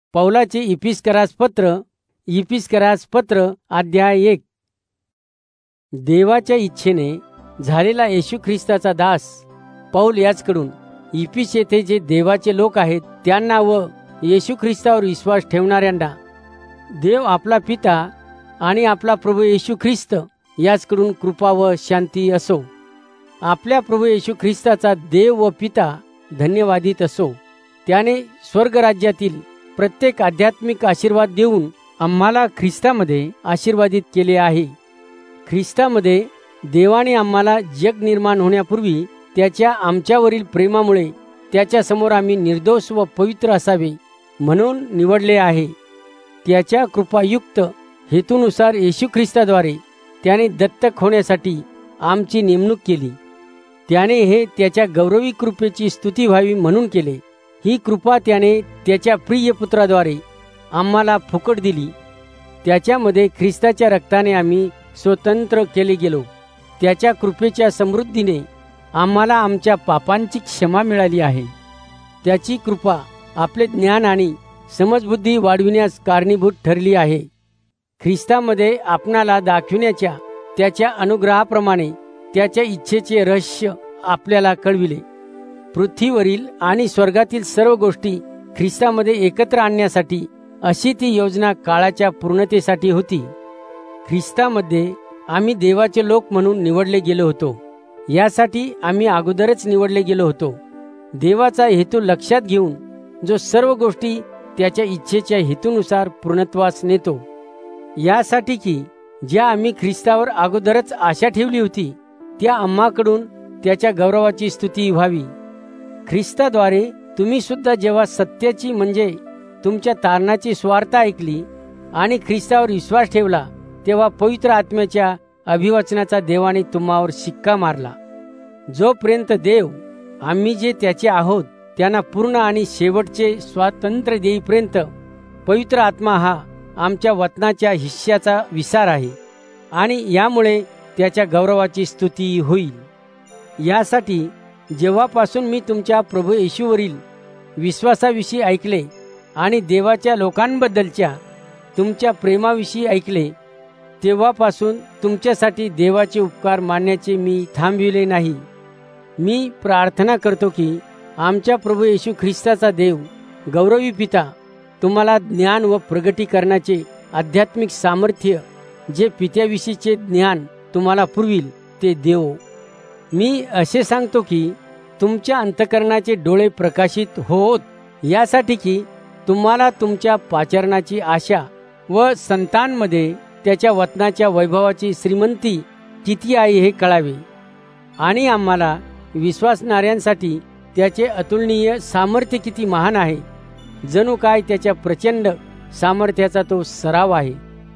पौलाचे इपिस्करास पत्र अध्याय 1. देवाच्या इच्छेने झालेला येशू ख्रिस्ताचा दास पौल याचकडून इफिस येथे जे देवाचे लोक आहेत त्यांना व येशू ख्रिस्तावर विश्वास ठेवणाऱ्यांना देव आपला पिता आणि आपला प्रभू येशू ख्रिस्त याचकडून कृपा व शांती असो. आपल्या प्रभू येशू ख्रिस्ताचा देव व पिता धन्यवादित असो. त्याने स्वर्गराज्यातील प्रत्येक आध्यात्मिक आशीर्वाद देऊन आम्हाला ख्रिस्तामध्ये आशीर्वादित केले आहे. ख्रिस्तामध्ये देवाने आम्हाला जग निर्माण होण्यापूर्वी त्याच्या आमच्यावरील प्रेमामुळे त्याच्यासमोर आम्ही निर्दोष व पवित्र असावे म्हणून निवडले आहे. त्याच्या कृपायुक्त हेतूनुसार येशू ख्रिस्ताद्वारे त्याने दत्तक होण्यासाठी आमची नेमणूक केली. त्याने हे त्याच्या गौरवी कृपेची स्तुती व्हावी म्हणून केले. ही कृपा त्याने त्याच्या प्रिय पुत्राद्वारे आम्हाला फुकट दिली. त्याच्यामध्ये ख्रिस्ताच्या रक्ताने आम्ही स्वतंत्र केले गेलो. त्याच्या कृपेच्या समृद्धीने आम्हाला आमच्या पापांची क्षमा मिळाली आहे. त्याची कृपा आपले ज्ञान आणि समजबुद्धी वाढविण्यास कारणीभूत ठरली आहे. ख्रिस्तामध्ये आपणाला दाखविण्याच्या त्याच्या अनुग्रहाप्रमाणे त्याच्या इच्छेचे रहस्य आपल्याला कळविले. पृथ्वीवरील आणि स्वर्गातील सर्व गोष्टी ख्रिस्तामध्ये एकत्र आणण्यासाठी अशी ती योजना काळाच्या पूर्णतेसाठी होती. ख्रिस्तामध्ये आम्ही देवाचे लोक म्हणून निवडले गेलो होतो. यासाठी आम्ही अगोदरच निवडले गेलो होतो. देवाचा हेतू लक्षात घेऊन जो सर्व गोष्टी त्याच्या इच्छेच्या हेतूनुसार पूर्णत्वास नेतो. यासाठी की ज्या आम्ही ख्रिस्तावर अगोदरच आशा ठेवली होती त्या आम्हाकडून त्याच्या गौरवाची स्तुती व्हावी. ख्रिस्ताद्वारे तुम्ही सुद्धा जेव्हा सत्याची म्हणजे तुमच्या तारणाची स्वार्थ ऐकली आणि ख्रिस्तावर विश्वास ठेवला तेव्हा पवित्र आत्म्याच्या अभिवचनाचा देवाने तुम्हावर शिक्का मारला. जोपर्यंत देव आम्ही जे त्याचे आहोत त्यांना पूर्ण आणि शेवटचे स्वातंत्र्य देईपर्यंत पवित्र आत्मा हा आमच्या वचनाच्या हिस्साचा विसार आहे आणि यामुळे त्याच्या गौरवाची स्तुती होईल. यासाठी जेव्हापासून मी तुमच्या प्रभू येशूवरील विश्वासाविषयी ऐकले आणि देवाच्या लोकांबद्दलच्या तुमच्या प्रेमाविषयी ऐकले तेव्हापासून तुमच्यासाठी देवाचे उपकार मानण्याचे मी थांबविले नाही. मी प्रार्थना करतो की आमच्या प्रभू येशू ख्रिस्ताचा देव गौरवी पिता तुम्हाला ज्ञान व प्रगटीकरणाचे आध्यात्मिक सामर्थ्य जे पित्याविषयीचे ज्ञान तुम्हाला पुरविल ते देवो. मी असे सांगतो की तुमच्या अंतःकरणाचे डोळे प्रकाशित होत यासाठी की तुम्हाला तुमच्या पाचारणाची आशा व संतांमध्ये त्याच्या वचनाच्या वैभवाची श्रीमंती किती आहे हे कळावे आणि आम्हाला विश्वासणाऱ्यांसाठी त्याचे अतुलनीय सामर्थ्य किती महान आहे. जणू काय त्याच्या प्रचंड सामर्थ्याचा तो सराव आहे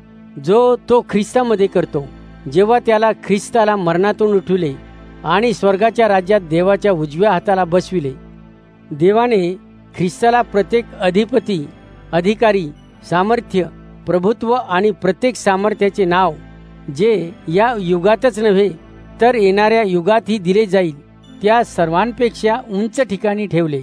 जो तो ख्रिस्तामध्ये करतो जेव्हा त्याला ख्रिस्ताला मरणातून उठविले आणि स्वर्गाच्या राज्यात देवाच्या उजव्या हाताला बसविले. देवाने ख्रिस्ताला प्रत्येक अधिपती अधिकारी सामर्थ्य प्रभुत्व आणि प्रत्येक सामर्थ्याचे नाव जे या युगातच नव्हे तर येणाऱ्या युगातही दिले जाईल त्या सर्वांपेक्षा उंच ठिकाणी ठेवले.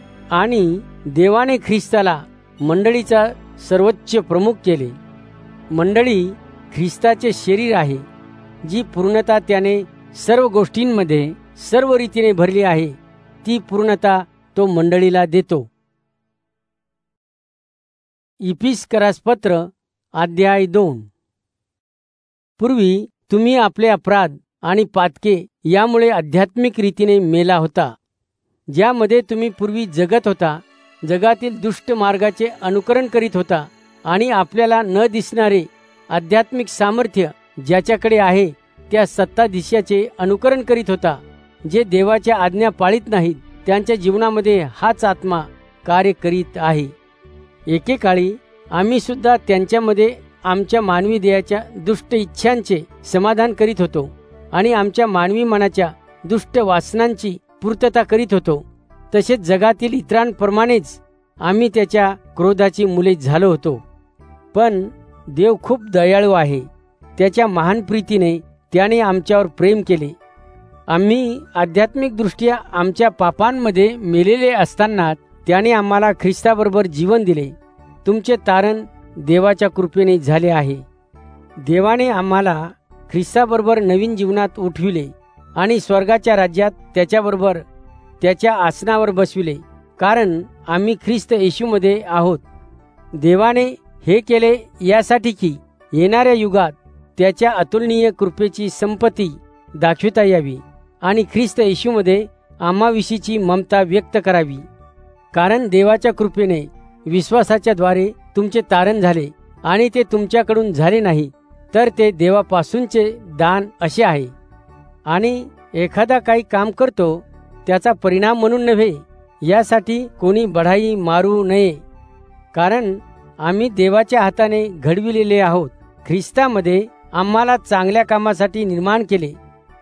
आणि देवाने ख्रिस्ताला मंडळीचा सर्वोच्च प्रमुख केले. मंडळी ख्रिस्ताचे शरीर आहे जी पूर्णता त्याने सर्व गोष्टींमध्ये सर्व रीतीने भरली आहे. ती पूर्णता तो मंडळीला देतो. इफिस्करास पत्र अध्याय 2. पूर्वी तुम्ही आपले अपराध आणि पातके यामुळे आध्यात्मिक रीतीने मेला होता ज्यामध्ये तुम्ही पूर्वी जगत होता. जगातील दुष्ट मार्गाचे अनुकरण करीत होता आणि आपल्याला न दिसणारे आध्यात्मिक सामर्थ्य ज्याच्याकडे आहे त्या सत्ताधीशाचे अनुकरण करीत होता. जे देवाच्या आज्ञा पाळीत नाहीत त्यांच्या जीवनामध्ये हाच आत्मा कार्य करीत आहे. एकेकाळी आम्ही सुद्धा त्यांच्यामध्ये आमच्या मानवी देहाच्या दुष्ट इच्छांचे समाधान करीत होतो आणि आमच्या मानवी मनाच्या दुष्ट वासनांची पूर्तता करीत होतो. तसेच जगातील इतरांप्रमाणेच आम्ही त्याच्या क्रोधाची मुले झालो होतो. पण देव खूप दयाळू आहे. त्याच्या महान प्रीतीने त्याने आमच्यावर प्रेम केले. आम्ही आध्यात्मिक दृष्ट्या आमच्या पापांमध्ये मेलेले असताना त्याने आम्हाला ख्रिस्ताबरोबर जीवन दिले. तुमचे तारण देवाच्या कृपेने झाले आहे. देवाने आम्हाला ख्रिस्ताबरोबर नवीन जीवनात उठविले आणि स्वर्गाच्या राज्यात त्याच्याबरोबर त्याच्या आसनावर बसविले, कारण आम्ही ख्रिस्त येशूमध्ये आहोत. देवाने हे केले यासाठी की येणाऱ्या युगात त्याच्या अतुलनीय कृपेची संपत्ती दाखविता यावी आणि ख्रिस्त येशूमध्ये आम्हाविषयीची ममता व्यक्त करावी. कारण देवाच्या कृपेने विश्वासाच्या द्वारे तुमचे तारण झाले आणि ते तुमच्याकडून झाले नाही, तर ते देवापासूनचे दान असे आहे. आणि एखादा काही काम करतो त्याचा परिणाम म्हणून नव्हे, यासाठी कोणी बढाई मारू नये. कारण आम्ही देवाच्या हाताने घडविलेले आहोत. ख्रिस्तामध्ये आम्हाला चांगल्या कामासाठी निर्माण केले,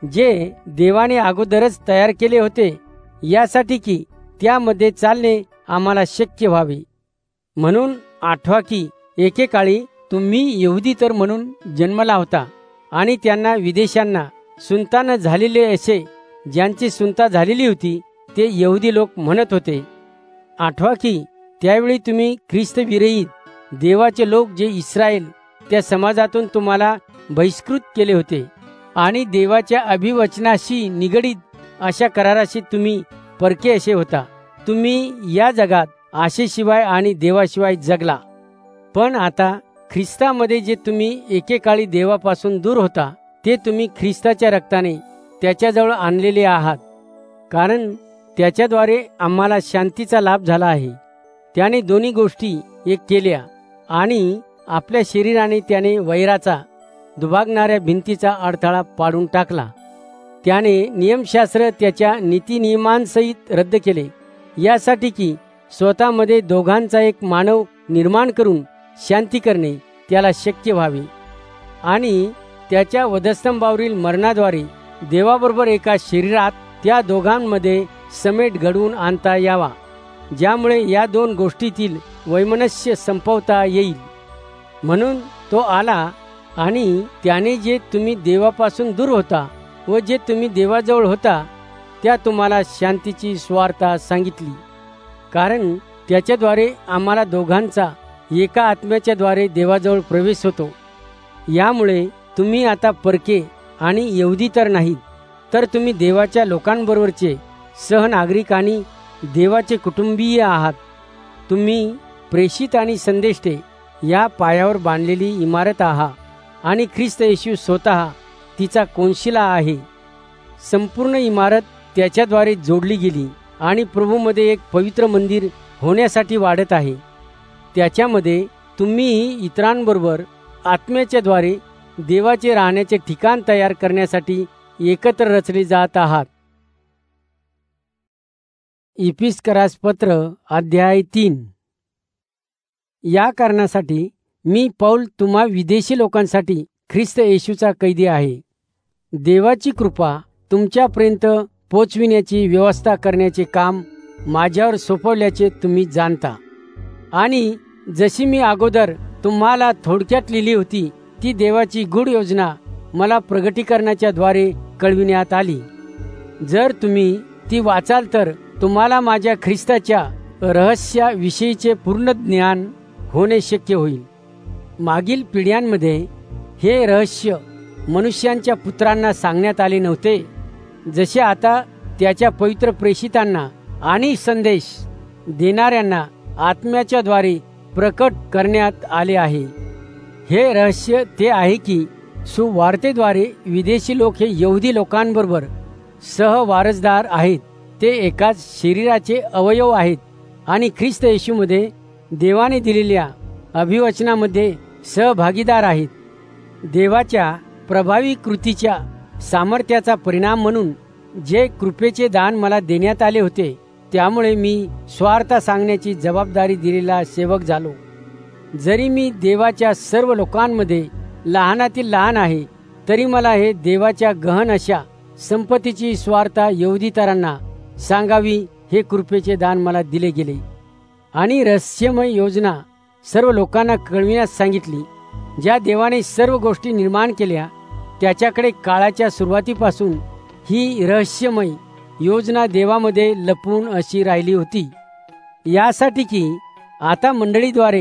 जे देवाने अगोदरच तयार केले होते, यासाठी की त्यामध्ये चालणे आम्हाला शक्य व्हावे. म्हणून आठवा की एकेकाळी तुम्ही यहुदी तर म्हणून जन्मला होता आणि त्यांना विदेशांना सुनता न झालेले असे ज्यांची सुनता झालेली होती ते यहुदी लोक म्हणत होते. आठवा की त्यावेळी तुम्ही ख्रिस्त विरहित देवाचे लोक जे इस्राയേल त्या समाजातून तुम्हाला बहिष्कृत केले होते आणि देवाच्या अभिवचनाशी निगडीत अशा कराराशी तुम्ही परके असे होता. तुम्ही या जगात आशेशिवाय आणि देवाशिवाय जगला. पण आता ख्रिस्तामध्ये जे तुम्ही एकेकाळी देवापासून दूर होता ते तुम्ही ख्रिस्ताच्या रक्ताने त्याच्याजवळ आणलेले आहात. कारण त्याच्याद्वारे आम्हाला शांतीचा लाभ झाला आहे. त्याने दोन्ही गोष्टी एक केल्या आणि आपल्या शरीराने त्याने वैराचा दुभागणाऱ्या भिंतीचा अडथळा पाडून टाकला. त्याने नियमशास्त्र त्याच्या नीतिनियमांसहित रद्द केले, यासाठी की स्वतःमध्ये दोघांचा एक मानव निर्माण करून शांती करणे त्याला शक्य व्हावे आणि त्याच्या वधस्तंभावरील मरणाद्वारे देवाबरोबर एका शरीरात त्या दोघांमध्ये समेट घडवून आणता यावा, ज्यामुळे या दोन गोष्टीतील वैमनस्य संपवता येईल. म्हणून तो आला आणि त्याने जे तुम्ही देवापासून दूर होता व जे तुम्ही देवाजवळ होता त्या तुम्हाला शांतीची सुवार्ता सांगितली. कारण त्याच्याद्वारे आम्हाला दोघांचा एका आत्म्याच्या द्वारे देवाजवळ प्रवेश होतो. यामुळे तुम्ही आता परके आणि यहुदी तर नाहीत, तर तुम्ही देवाच्या लोकांबरोबरचे सहनागरिक आणि देवाचे कुटुंबीय आहात. तुम्ही प्रेषित आणि संदेष्टे या पायावर बांधलेली इमारत आहात आणि ख्रिस्त येशू स्वतः तिचा कोनशिला आहे. संपूर्ण इमारत त्याच्याद्वारे जोडली गेली आणि प्रभूमध्ये एक पवित्र मंदिर होण्यासाठी वाढत आहे. त्याच्यामध्ये तुम्ही इतरांबरोबर आत्म्याच्या द्वारे देवाचे राहण्याचे ठिकाण तयार करण्यासाठी एकत्र रचले जात आहात. इफिसकरास पत्र अध्याय 3. या कारणासाठी मी पौल तुम्हा विदेशी लोकांसाठी ख्रिस्त येशूचा कैदी आहे. देवाची कृपा तुमच्यापर्यंत पोचविण्याची व्यवस्था करण्याचे काम माझ्यावर सोपवल्याचे तुम्ही जाणता. आणि जशी मी अगोदर तुम्हाला थोडक्यात लिहिली होती ती देवाची गूढ योजना मला प्रगटीकरणाच्या द्वारे कळविण्यात आली. जर तुम्ही ती वाचाल तर तुम्हाला माझ्या ख्रिस्ताच्या रहस्याविषयीचे पूर्ण ज्ञान होणे शक्य होईल. मागील पिढ्यांमध्ये हे रहस्य मनुष्यांच्या पुत्रांना सांगण्यात आले नव्हते, जसे आता त्याच्या पवित्र प्रेषितांना आणि संदेश देणाऱ्यांना आत्म्याच्या द्वारे प्रकट करण्यात आले आहे. हे रहस्य ते आहे की सुवार्तेद्वारे विदेशी लोक हे यहुदी लोकांबरोबर सहवारसदार आहेत. ते एकाच शरीराचे अवयव आहेत आणि ख्रिस्त येशूमध्ये देवाने दिलेल्या अभिवचनामध्ये सहभागीदार आहेत. देवाच्या प्रभावी कृतीच्या सामर्थ्याचा परिणाम म्हणून जे कृपेचे दान मला देण्यात आले होते, त्यामुळे मी स्वार्थ सांगण्याची जबाबदारी दिलेला सेवक झालो. जरी मी देवाच्या सर्व लोकांमध्ये लहानातील लहान आहे, तरी मला हे देवाच्या गहन अशा संपत्तीची स्वार्थ यहुदीतरांना सांगावी हे कृपेचे दान मला दिले गेले. आणि रहस्यमय योजना सर्व लोकांना कळविण्यास सांगितली. ज्या देवाने सर्व गोष्टी निर्माण केल्या त्याच्याकडे काळाच्या सुरुवातीपासून ही रहस्यमय योजना देवामध्ये लपवून अशी राहिली होती. यासाठी की आता मंडळीद्वारे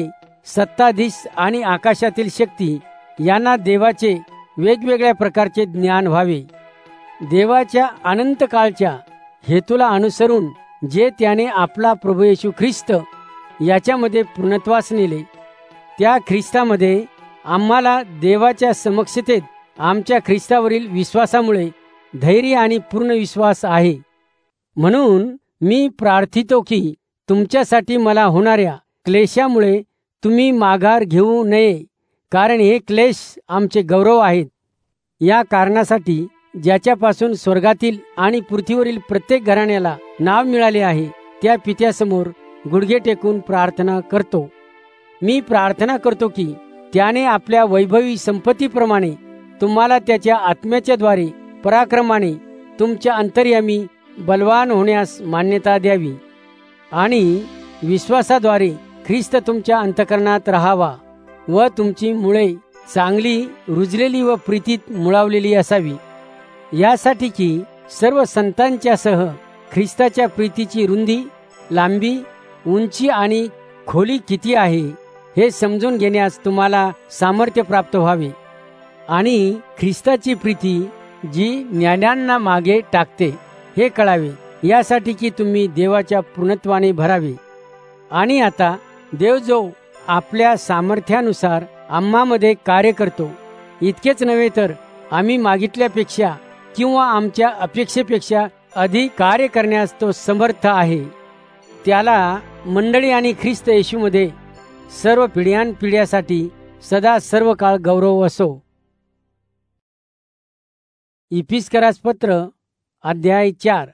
सत्ताधीश आणि आकाशातील शक्ती यांना देवाचे वेगवेगळ्या प्रकारचे ज्ञान व्हावे. देवाच्या अनंत काळच्या हेतूला अनुसरून जे त्याने आपला प्रभू येशू ख्रिस्त याच्यामध्ये पूर्णत्वास नेले, त्या ख्रिस्तामध्ये आम्हाला देवाच्या समक्षतेत आमच्या ख्रिस्तावरील विश्वासामुळे धैर्य आणि पूर्ण विश्वास आहे. म्हणून मी प्रार्थितो की तुमच्यासाठी मला होणाऱ्या क्लेशामुळे तुम्ही माघार घेऊ नये, कारण हे क्लेश आमचे गौरव आहेत. या कारणासाठी ज्याच्यापासून स्वर्गातील आणि पृथ्वीवरील प्रत्येक घराण्याला नाव मिळाले आहे, त्या पित्यासमोर गुडघे टेकून प्रार्थना करतो. मी प्रार्थना करतो की त्याने आपल्या वैभवी संपत्तीप्रमाणे तुम्हाला त्याच्या आत्म्याच्या द्वारे पराक्रमाने तुमच्या अंतर्यामी बलवान होण्यास मान्यता द्यावी आणि विश्वासाद्वारे ख्रिस्त तुमच्या अंतःकरणात राहावा व तुमची मुळे चांगली रुजलेली व प्रीतीत मुळावलेली असावी. यासाठी की सर्व संतांच्या सह ख्रिस्ताच्या प्रीतीची रुंदी, लांबी, उंची आणि खोली किती आहे हे समजून घेण्यास तुम्हाला सामर्थ्य प्राप्त व्हावे आणि ख्रिस्ताची प्रीती जी ज्ञानांना मागे टाकते हे कळावे, यासाठी की तुम्ही देवाच्या पूर्णत्वाने भरावे. आणि आता देव जो आपल्या सामर्थ्यानुसार आम्हामध्ये कार्य करतो, इतकेच नव्हे तर आम्ही मागितल्यापेक्षा किंवा आमच्या अपेक्षेपेक्षा अधिक कार्य करण्यास तो समर्थ आहे. त्याला मंडळी आणि ख्रिस्त येशूमध्ये सर्व पिढ्यानपिढ्यासाठी सदा सर्व काळ गौरव असो. इफिसकरास पत्र अध्याय 4.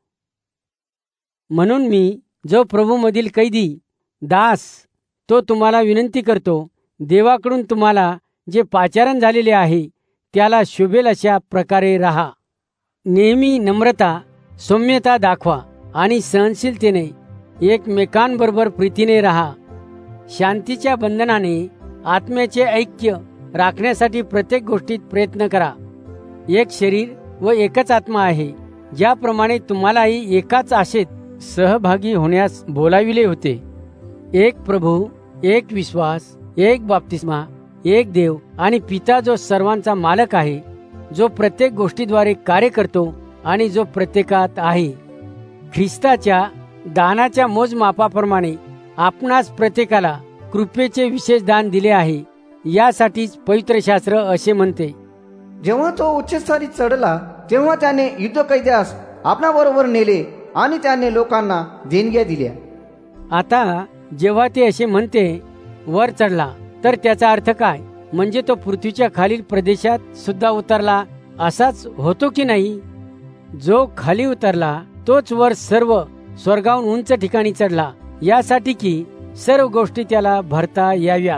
म्हणून मी जो प्रभूमधील कैदी दास तो तुम्हाला विनंती करतो, देवाकडून तुम्हाला जे पाचारण झालेले आहे त्याला शोभेल अशा प्रकारे राहा. नेहमी नम्रता, सौम्यता दाखवा आणि सहनशीलतेने एकमेकांबरोबर प्रीतीने राहा. शांतीच्या बंधनाने आत्म्याचे ऐक्य राखण्यासाठी प्रत्येक गोष्टीत प्रयत्न करा. एक शरीर व एकच आत्मा आहे, ज्याप्रमाणे तुम्हालाही एकाच आशेत सहभागी होण्यास बोलाविले होते. एक प्रभू, एक विश्वास, एक बाप्तिस्मा, एक देव आणि पिता जो सर्वांचा मालक आहे, जो प्रत्येक गोष्टीद्वारे कार्य करतो आणि जो प्रत्येकात आहे. ख्रिस्ताच्या दानाच्या मोजमापाप्रमाणे आपणास प्रत्येकाला कृपेचे विशेष दान दिले आहे. यासाठीच पवित्र शास्त्र असे म्हणते, जेव्हा तो उच्चस्थानी चढला तेव्हा त्याने युद्धकैद्यास आपणाबरोबर नेले आणि त्याने लोकांना देणग्या दिल्या. आता जेव्हा ते असे म्हणते वर चढला, तर त्याचा अर्थ काय? म्हणजे तो पृथ्वीच्या खालील प्रदेशात सुद्धा उतरला असाच होतो की नाही? जो खाली उतरला तोच वर सर्व स्वर्गाहून उंच ठिकाणी चढला, यासाठी की सर्व गोष्टी त्याला भरता याव्यात.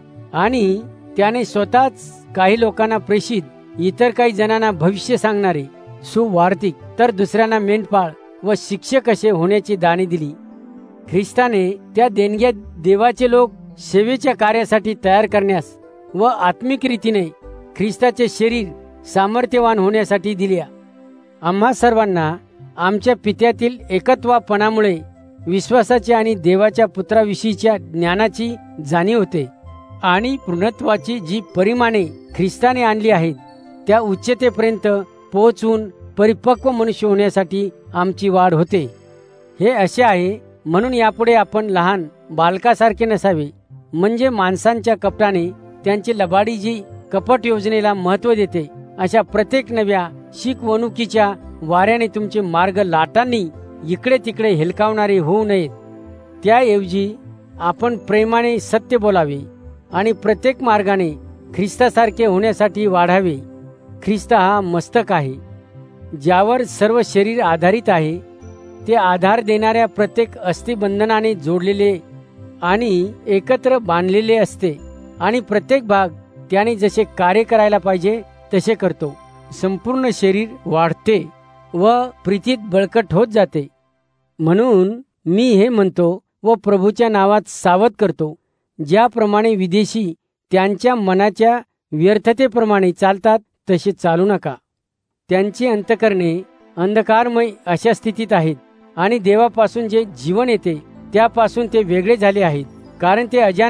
आणि त्याने स्वतःच काही लोकांना प्रेषित, इतर काही जणांना भविष्य सांगणारे, सुवार्तिक, तर दुसऱ्यांना मेंढपाळ व शिक्षक असे होण्याची दाने दिली. ख्रिस्ताने त्या देणग्या देवाचे लोक सेवेच्या कार्यासाठी तयार करण्यास व आत्मिक रीतीने ख्रिस्ताचे शरीर सामर्थ्यवान होण्यासाठी दिल्या. आम्हा सर्वांना आमच्या पित्यातील एकत्वापणामुळे विश्वासाची आणि देवाच्या पुत्राविषयीच्या ज्ञानाची जाणीव होते आणि पूर्णत्वाची जी परिमाणे ख्रिस्ताने आणली आहेत त्या उच्चतेपर्यंत पोहोचून परिपक्व मनुष्य होण्यासाठी आमची वाढ होते. हे असे आहे म्हणून यापुढे आपण लहान बालकासारखे नसावे, म्हणजे माणसांच्या कपटाने त्यांची लबाडी जी कपट योजनेला महत्त्व देते अशा प्रत्येक नव्या शिकवणुकीच्या वाऱ्याने तुमचे मार्ग लाटांनी इकडे तिकडे हेलकावणारे होऊ नयेत. त्याऐवजी आपण प्रेमाने सत्य बोलावे आणि प्रत्येक मार्गाने ख्रिस्तासारखे होण्यासाठी वाढावे. ख्रिस्त हा मस्तक आहे, ज्यावर सर्व शरीर आधारित आहे. ते आधार देणाऱ्या प्रत्येक अस्थिबंधनाने जोडलेले आणि एकत्र बांधलेले असते आणि प्रत्येक भाग त्याने जसे कार्य करायला पाहिजे तसे करतो. संपूर्ण शरीर वाढते व प्रीतीत बळकट होत जाते. म्हणून मी हे म्हणतो व प्रभूच्या नावात सावध करतो, ज्याप्रमाणे विदेशी त्यांच्या मनाच्या व्यर्थतेप्रमाणे चालतात तसे चालू नका. त्यांची अंतकरणे अंधकारमय अशा स्थितीत आहेत आणि देवापासून जे जीवन येते त्यापासून ते वेगळे झाले आहेत, कारण ते अजान आहेत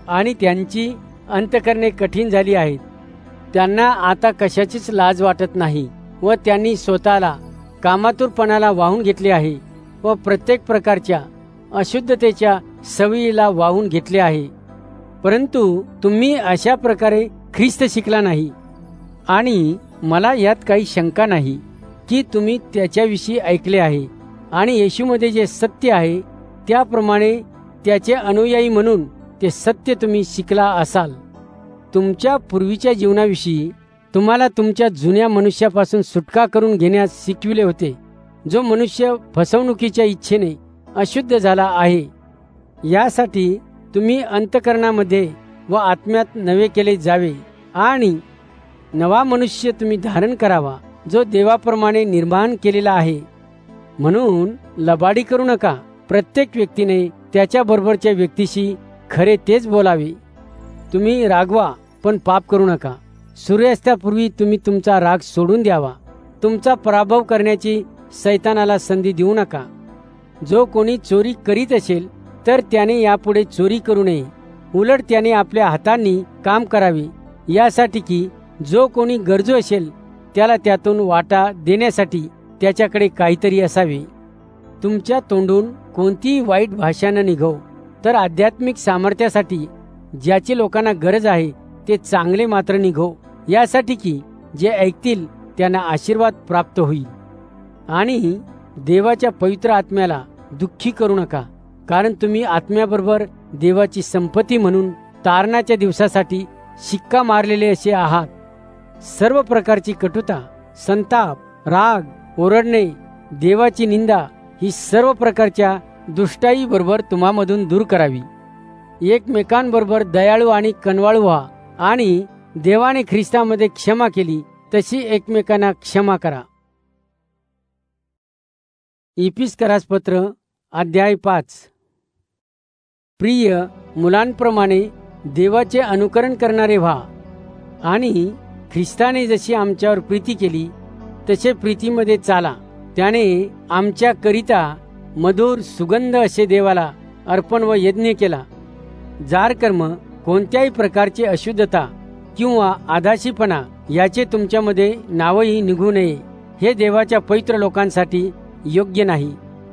आणि त्यांची अंतकरणे कठीण झाली आहेत. त्यांना आता कशाचीच लाज वाटत नाही व त्यांनी स्वतःला कामातुरपणाला वाहून घेतले आहे व प्रत्येक प्रकारच्या अशुद्धतेच्या सवयीला वाहून घेतले आहे. परंतु तुम्ही अशा प्रकारे ख्रिस्त शिकला नाही आणि मला यात काही शंका नाही की तुम्ही त्याच्याविषयी ऐकले आहे आणि येशूमध्ये जे सत्य आहे त्याप्रमाणे त्याचे अनुयायी म्हणून ते सत्य तुम्ही शिकला असाल. तुमच्या पूर्वीच्या जीवनाविषयी तुम्हाला तुमच्या जुन्या मनुष्यापासून सुटका करून घेण्यास शिकविले होते, जो मनुष्य फसवणुकीच्या इच्छेने अशुद्ध झाला आहे. यासाठी तुम्ही अंतकरणामध्ये व आत्म्यात नवे केले जावे आणि नवा मनुष्य तुम्ही धारण करावा, जो देवाप्रमाणे निर्माण केलेला आहे. म्हणून लबाडी करू नका. प्रत्येक व्यक्तीने त्याच्याबरोबरच्या व्यक्तीशी खरे तेच बोलावे. तुम्ही रागवा पण पाप करू नका. सूर्यास्तापूर्वी तुम्ही तुमचा राग सोडून द्यावा. तुमचा पराभव करण्याची सैतानाला संधी देऊ नका. जो कोणी चोरी करीत असेल तर त्याने यापुढे चोरी करू नये, उलट त्याने आपल्या हातांनी काम करावे, यासाठी की जो कोणी गरजू असेल त्याला त्यातून वाटा देण्यासाठी त्याच्याकडे काहीतरी असावे. तुमच्या तोंडून कोणतीही वाईट भाषा न निघो, तर आध्यात्मिक सामर्थ्यासाठी ज्याची लोकांना गरज आहे ते चांगले मात्र निघो, यासाठी की जे ऐकतील त्यांना आशीर्वाद प्राप्त होईल. आणि देवाच्या पवित्र आत्म्याला दुःखी करू नका, कारण तुम्ही आत्म्याबरोबर देवाची संपत्ती म्हणून तारणाच्या दिवसासाठी शिक्का मारलेले असे आहात. सर्व प्रकारची कटुता, संताप, राग, ओरडणे, देवाची निंदा ही सर्व प्रकारच्या दुष्टाई बरोबर तुम्हामधून दूर करावी. एकमेकांबरोबर दयाळू आणि कनवाळू व्हा आणि देवाने ख्रिस्तामध्ये क्षमा केली तशी एकमेकांना क्षमा करा. इफिसकरास पत्र अध्याय 5. प्रिय मुलांप्रमाणे देवाचे अनुकरण करणारे व्हा आणि ख्रिस्ताने जशी आमच्यावर प्रीती केली तसे प्रीतीमध्ये चाला. त्याने आमच्याकरिता मधुर सुगंध असे देवाला अर्पण व यज्ञ केला. जार कर्म, कोणत्याही प्रकारची अशुद्धता किंवा आधाशीपणा याचे तुमच्यामध्ये नावही निघू नये, हे देवाच्या पवित्र लोकांसाठी योग्य नाही.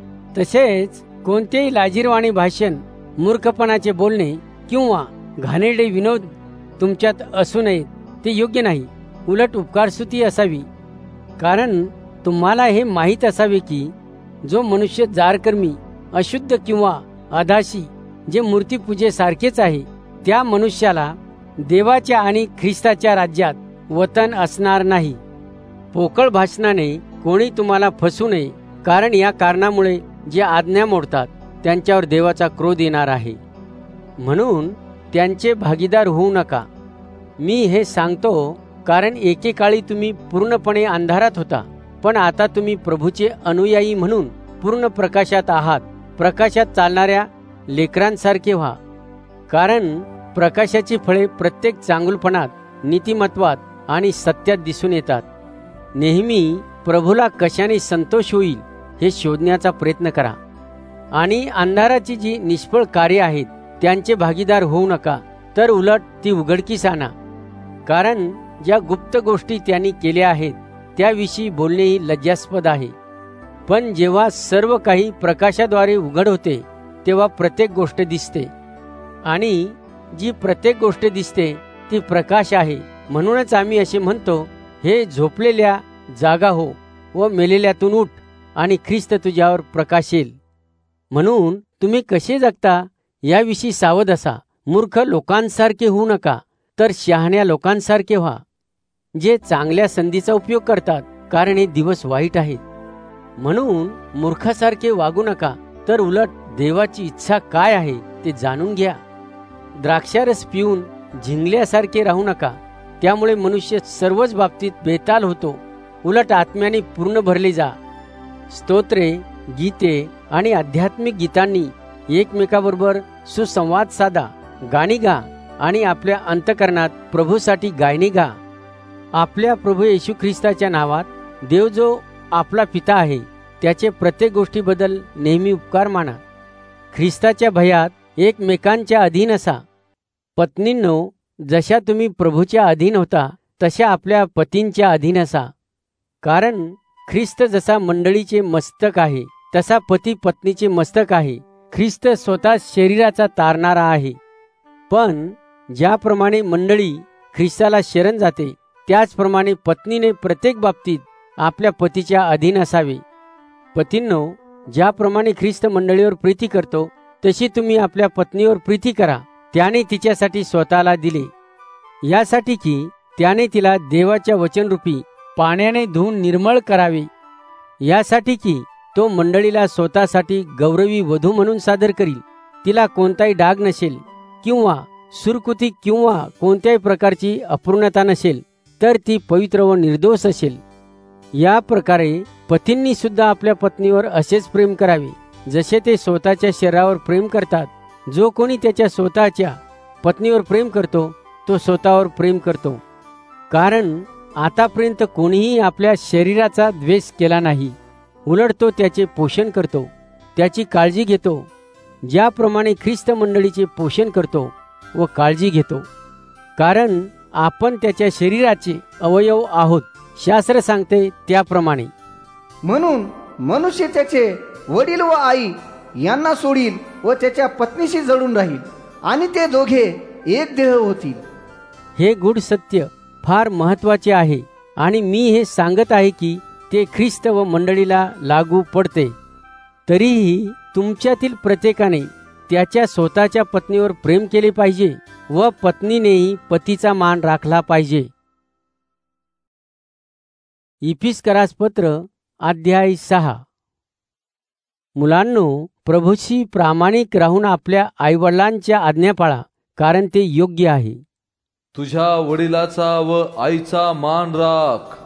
तसेच कोणतेही लाजिरवाणे भाषण, मूर्खपणाचे बोलणे किंवा घाणेरडे विनोद तुमच्यात असू नयेत, ते योग्य नाही. उलट उपकारस्तुती असावी. कारण तुम्हाला हे माहीत असावे की जो मनुष्य जारकर्मी, अशुद्ध किंवा अधाशी, जे मूर्तीपूजेसारखेच आहे, त्या मनुष्याला देवाच्या आणि ख्रिस्ताच्या राज्यात वतन असणार नाही. पोकळ भाषणाने कोणी तुम्हाला फसू नये, कारण या कारणामुळे जे आज्ञा मोडतात त्यांच्यावर देवाचा क्रोध येणार आहे. म्हणून त्यांचे भागीदार होऊ नका. मी हे सांगतो कारण एकेकाळी तुम्ही पूर्णपणे अंधारात होता, पण आता तुम्ही प्रभूचे अनुयायी म्हणून पूर्ण प्रकाशात आहात. प्रकाशात चालणाऱ्या लेकरांसारखे व्हा. कारण प्रकाशाची फळे प्रत्येक चांगुलपणात, नीतिमत्वात आणि सत्यात दिसून येतात. नेहमी प्रभूला कशाने संतोष होईल हे शोधण्याचा प्रयत्न करा आणि अंधाराची जी निष्फळ कार्य आहेत त्यांचे भागीदार होऊ नका, तर उलट ती उघडकीस आणा. कारण ज्या गुप्त गोष्टी त्यांनी केल्या आहेत त्याविषयी बोलणेही लज्जास्पद आहे. पण जेव्हा सर्व काही प्रकाशाद्वारे उघड होते तेव्हा प्रत्येक गोष्ट दिसते, आणि जी प्रत्येक गोष्ट दिसते ती प्रकाश आहे. म्हणूनच आम्ही असे म्हणतो, हे झोपलेल्या जागा हो व मेलेल्यातून उठ आणि ख्रिस्त तुझ्यावर प्रकाशेल. म्हणून तुम्ही कसे जगता याविषयी सावध असा. मूर्ख लोकांसारखे होऊ नका, तर शहाण्या लोकांसारखे व्हा, जे चांगल्या संधीचा उपयोग करतात, कारण हे दिवस वाईट आहेत. म्हणून मूर्खासारखे वागू नका, तर उलट देवाची इच्छा काय आहे ते जाणून घ्या. द्राक्षारस पिऊन झिंगल्यासारखे राहू नका, त्यामुळे मनुष्य सर्वच बाबतीत बेताल होतो. उलट आत्म्याने पूर्ण भरले जा. स्तोत्रे, गीते आणि आध्यात्मिक गीतांनी एकमेकाबरोबर सुसंवाद साधा. गाणी गा आणि आपल्या अंतकरणात प्रभूसाठी गायने गा. आपल्या प्रभू येशू ख्रिस्ताच्या नावात देव जो आपला पिता आहे त्याचे प्रत्येक गोष्टीबद्दल नेहमी उपकार माना. ख्रिस्ताच्या भयात एकमेकांच्या अधीन असा. पत्नींनो, जशा तुम्ही प्रभूच्या अधीन होता तशा आपल्या पतींच्या अधीन असा. कारण ख्रिस्त जसा मंडळीचे मस्तक आहे तसा पती पत्नीचे मस्तक आहे. ख्रिस्त स्वतः शरीराचा तारणारा आहे. पण ज्याप्रमाणे मंडळी ख्रिस्ताला शरण जाते त्याचप्रमाणे पत्नीने प्रत्येक बाबतीत आपल्या पतीच्या अधीन असावे. पतींनो, ज्याप्रमाणे ख्रिस्त मंडळीवर प्रीती करतो तशी तुम्ही आपल्या पत्नीवर प्रीती करा. त्याने तिच्यासाठी स्वतःला दिले, यासाठी की त्याने तिला देवाच्या वचनरूपी पाण्याने धुवून निर्मळ करावे, यासाठी की तो मंडळीला स्वतःसाठी गौरवी वधू म्हणून सादर करील. तिला कोणताही डाग नसेल किंवा सुरकुती किंवा कोणत्याही प्रकारची अपूर्णता नसेल, तर ती पवित्र व निर्दोष असेल. या प्रकारे पतींनी सुद्धा आपल्या पत्नीवर असेच प्रेम करावे जसे ते स्वतःच्या शरीरावर प्रेम करतात. जो कोणी त्याच्या स्वतःच्या पत्नीवर प्रेम करतो तो स्वतःवर प्रेम करतो. कारण आतापर्यंत कोणीही आपल्या शरीराचा द्वेष केला नाही, उलट तो त्याचे पोषण करतो, त्याची काळजी घेतो, ज्याप्रमाणे ख्रिस्त मंडळीचे पोषण करतो व काळजी घेतो. कारण आपण त्याच्या शरीराचे अवयव आहोत, शास्त्र सांगते त्याप्रमाणे. म्हणून मनुष्य त्याचे वडील व आई यांना सोडील व त्याच्या पत्नीशी जळून राहील आणि ते दोघे एक देह होतील. हे गूढ सत्य फार महत्वाचे आहे आणि मी हे सांगत आहे की ते ख्रिस्त व मंडळीला लागू पडते. तरीही तुमच्यातील प्रत्येकाने त्याच्या स्वतःच्या पत्नीवर प्रेम केले पाहिजे व पत्नीनेही पतीचा मान राखला पाहिजे. इफिसकरास पत्र अध्याय 6. मुलांनो, प्रभूशी प्रामाणिक राहून आपल्या आईवडिलांच्या आज्ञा पाळा, कारण ते योग्य आहे. तुझ्या वडिलाचा व आईचा मान राख.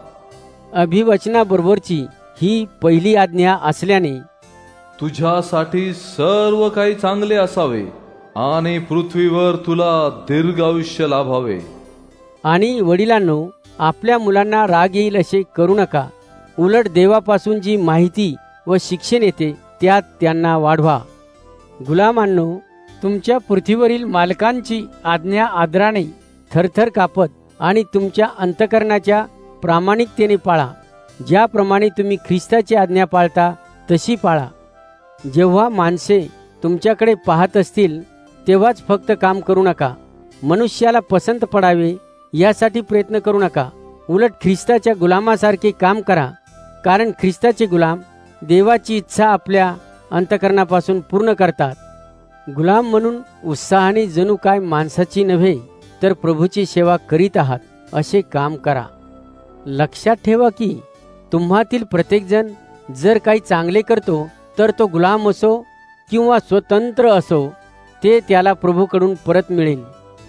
अभिवचनाबरोबरची ही पहिली आज्ञा असल्याने तुझ्यासाठी सर्व काही चांगले असावे आणि पृथ्वीवर तुला दीर्घ आयुष्य लाभावे. आणि वडिलांनो, आपल्या मुलांना राग येईल असे करू नका. उलट देवापासून जी माहिती व शिक्षण येते त्यात त्यांना वाढवा. गुलामांनो, तुमच्या पृथ्वीवरील मालकांची आज्ञा आदराने थरथर कापत आणि तुमच्या अंतकरणाच्या प्रामाणिकतेने पाळा, ज्याप्रमाणे तुम्ही ख्रिस्ताची आज्ञा पाळता तशी पाळा. जेव्हा माणसे तुमच्याकडे पाहत असतील तेव्हाच फक्त काम करू नका. मनुष्याला पसंत पडावे यासाठी प्रयत्न करू नका. उलट ख्रिस्ताच्या गुलामासारखे काम करा. कारण ख्रिस्ताचे गुलाम देवाची इच्छा आपल्या अंतकरणापासून पूर्ण करतात. गुलाम म्हणून उत्साहाने जणू काय माणसाची नव्हे तर प्रभूची सेवा करीत आहात असे काम करा. लक्षात ठेवा की तुम्हातील प्रत्येकजण जर काही चांगले करतो तर तो गुलाम असो किंवा स्वतंत्र असो, ते त्याला प्रभूकडून परत मिळेल.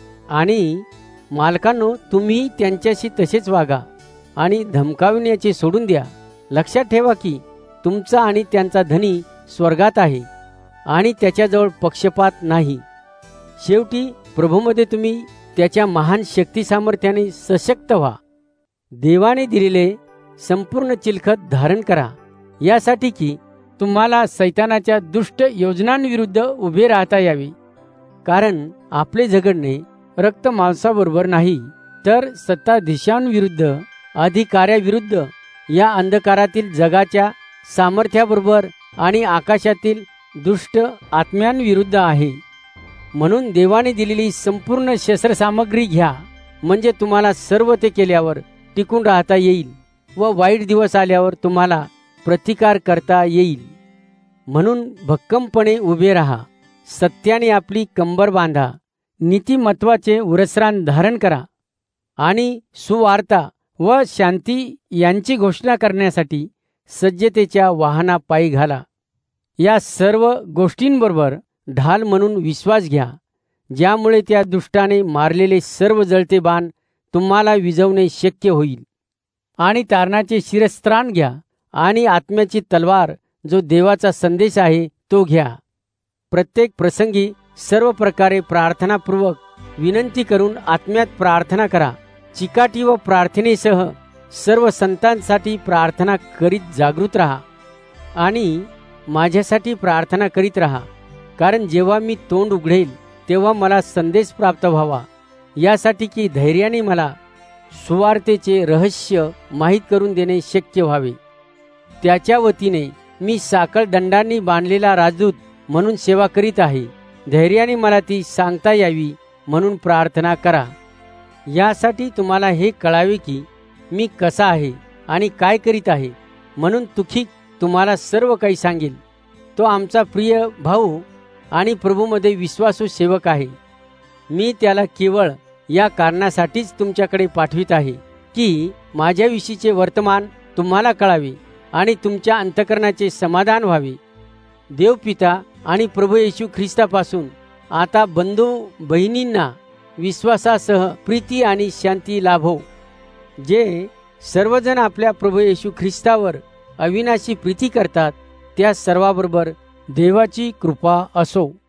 आणि मालकांनो, तुम्ही त्यांच्याशी तसेच वागा आणि धमकाविण्याचे सोडून द्या. लक्षात ठेवा की तुमचा आणि त्यांचा धनी स्वर्गात आहे आणि त्याच्याजवळ पक्षपात नाही. शेवटी प्रभूमध्ये तुम्ही त्याच्या महान शक्ती सामर्थ्याने सशक्त व्हा. देवाने दिलेले संपूर्ण चिलखत धारण करा, यासाठी की तुम्हाला सैतानाच्या दुष्ट योजनांविरुद्ध उभे राहता यावे. कारण आपले झगडणे रक्त मांसाबरोबर नाही, तर सत्ताधीशांविरुद्ध, अधिकाऱ्याविरुद्ध, या अंधकारातील जगाच्या सामर्थ्याबरोबर आणि आकाशातील दुष्ट आत्म्यांविरुद्ध आहे. म्हणून देवाने दिलेली संपूर्ण शस्त्रसामग्री घ्या, म्हणजे तुम्हाला सर्व ते केल्यावर टिकून राहता येईल व वाईट दिवस आल्यावर तुम्हाला प्रतिकार करता येईल. म्हणून भक्कमपणे उभे राहा, सत्याने आपली कंबर बांधा, नीतिमत्वाचे उरसरान धारण करा आणि सुवार्ता व शांती यांची घोषणा करण्यासाठी सज्जतेच्या वाहना पायी घाला. या सर्व गोष्टींबरोबर ढाल म्हणून विश्वास घ्या, ज्यामुळे त्या दुष्टाने मारलेले सर्व जळते बाण तुम्हाला विझवणे शक्य होईल. आणि तारणाचे शिरस्त्राण घ्या आणि आत्म्याची तलवार, जो देवाचा संदेश आहे, तो घ्या. प्रत्येक प्रसंगी सर्व प्रकारे प्रार्थनापूर्वक विनंती करून आत्म्यात प्रार्थना करा. चिकाटी व प्रार्थनेसह सर्व संतांसाठी प्रार्थना करीत जागृत राहा आणि माझ्यासाठी प्रार्थना करीत राहा. कारण जेव्हा मी तोंड उघडेल तेव्हा मला संदेश प्राप्त व्हावा, यासाठी की धैर्याने मला सुवार्तेचे रहस्य माहीत करून देणे शक्य व्हावे. त्याच्या वतीने मी साखळ दंडांनी बांधलेला राजदूत म्हणून सेवा करीत आहे. धैर्याने मला ती सांगता यावी म्हणून प्रार्थना करा. यासाठी तुम्हाला हे कळावे की मी कसा आहे आणि काय करीत आहे, म्हणून तुखिक तुम्हाला सर्व काही सांगेल. तो आमचा प्रिय भाऊ आणि प्रभूमध्ये विश्वासू सेवक आहे. मी त्याला केवळ या कारणासाठीच तुमच्याकडे पाठवित आहे की माझ्याविषयीचे वर्तमान तुम्हाला कळावे आणि तुमच्या अंतःकरणाचे समाधान व्हावे. देव पिता आणि प्रभू येशू ख्रिस्तापासून आता बंधू बहिणींना विश्वासासह प्रीती आणि शांती लाभो. जे सर्वजण आपल्या प्रभू येशू ख्रिस्तावर अविनाशी प्रीती करतात त्या सर्वाबरोबर देवाची कृपा असो.